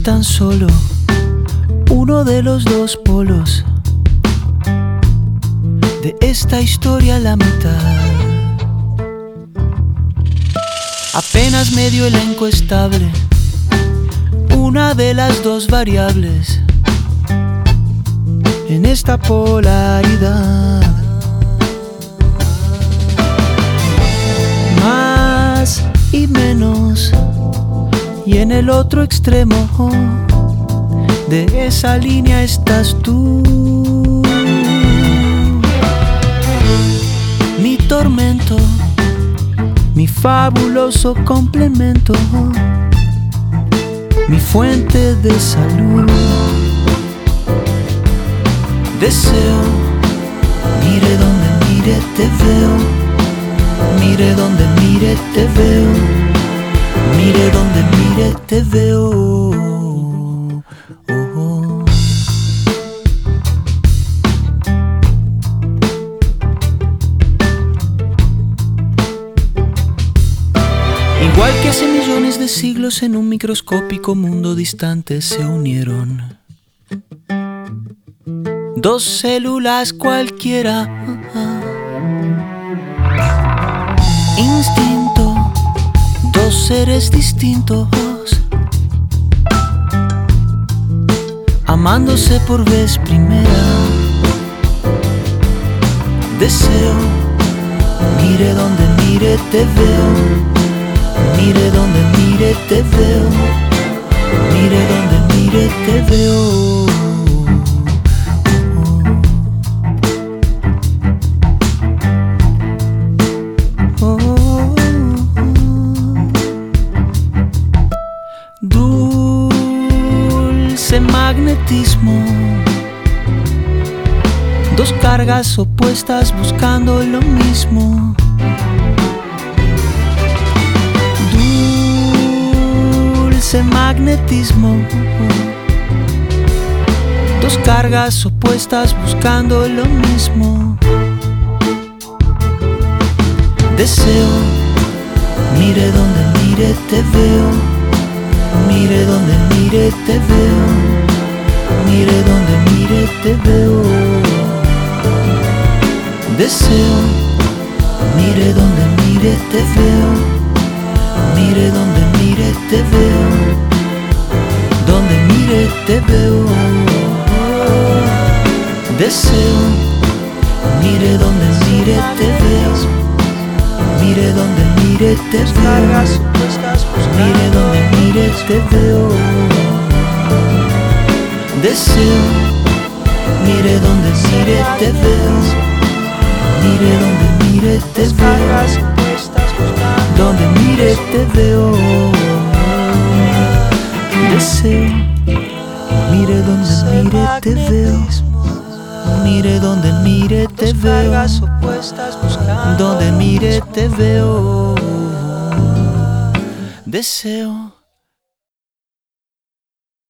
tan solo uno de los dos polos de esta historia, la mitad. Apenas medio elenco estable, una de las dos variables en esta polaridad. Más y menos, y en el otro extremo de esa línea estás tú. Mi tormento, mi fabuloso complemento, mi fuente de salud. Deseo, mire donde mire te veo, mire donde mire te veo, mire donde mire te veo. Igual que hace millones de siglos en un microscópico mundo distante se unieron dos células cualquiera. Instinto, dos seres distintos, amándose por vez primera. Deseo, mire donde mire te veo, mire donde mire te veo, mire donde mire te veo. Dulce magnetismo, dos cargas opuestas buscando lo mismo. Dulce magnetismo, dos cargas opuestas buscando lo mismo. Deseo, mire donde mire te veo, mire donde mire te veo, mire donde mire te veo. Deseo, mire donde mire te veo, mire donde mire te veo, donde mire te veo. Deseo, mire donde mire te veo, mire donde mire te veo, mire donde mire te veo. Deseo, mire donde mire te veo, mire donde mire te veo, donde mire te veo. Deseo, mire donde mire te veo, mire donde mire te veo, donde mire te veo. Deseo.